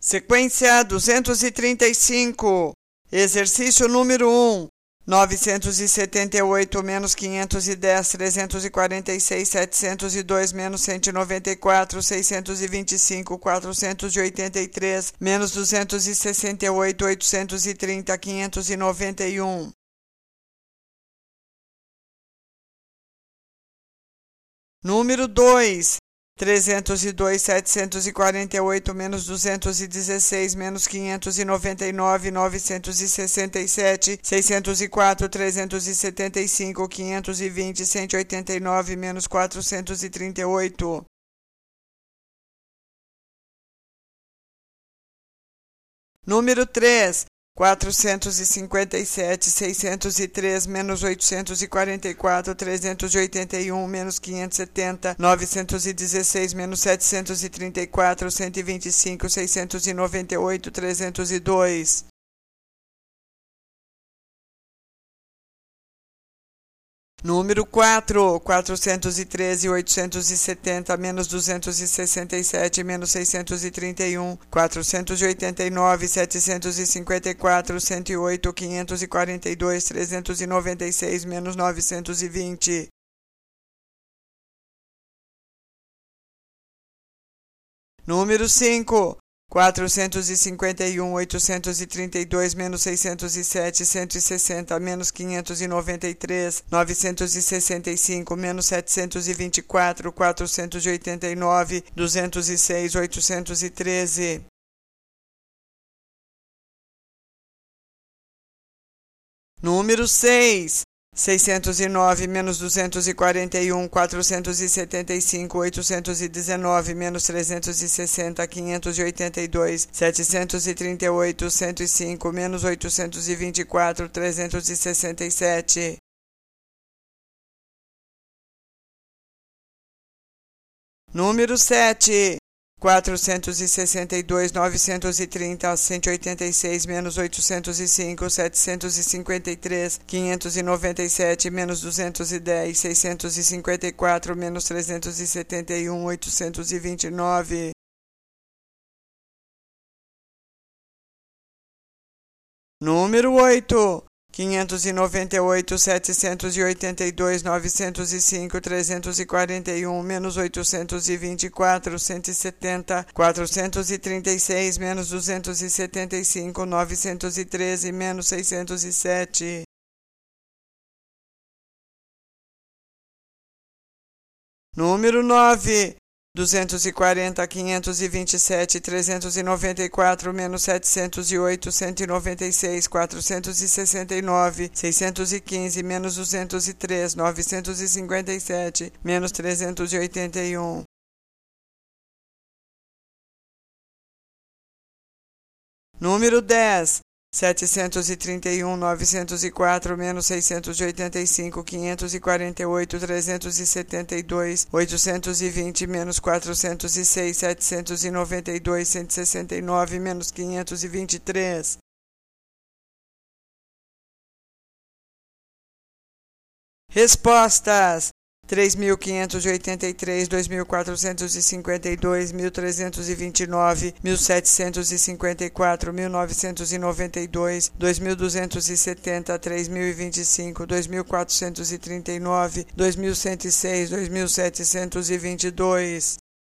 Sequência 235. Exercício número 1. 978 menos 510, 346, 702 menos 194, 625, 483, menos 268, 830, 591. Número 2. 302, 748, menos 216, menos 599, 967, 604, 375, 520, 189, menos 438. Número 3. 457, 603, menos 844, 381, menos 570, 916, menos 734, 125, 698, 302. Número 4. 413, 870, menos 267, menos 631, 489, 754, 108, 542, 396, menos 920. Número 5. 451, 832, menos 607, 160, menos 593, 965, menos 724, 489, 206, 813. Número 6. 609, menos 241, 475, 819, menos 360, 582, 738, 105, menos 824, 367. Número 7. 462, 930, 186, menos 805, 753, 597, menos 210, 654, menos 371, 829. Número 8. 598, 782, 905, 341, menos 824, 170, 436, menos 275, 913, menos 607. Número 9. 240, 527, 394, menos 708, 196, 469, 615, menos 203, 957, menos 381. Número 10. 731, 904, menos 685, 548, 372, 820, menos 406, 792, 169, menos 523. Respostas: 3.583, 2.452, 1.329, 1.754, 1.992, 2.270, 3.025, 2.439, 2.106, 2.722.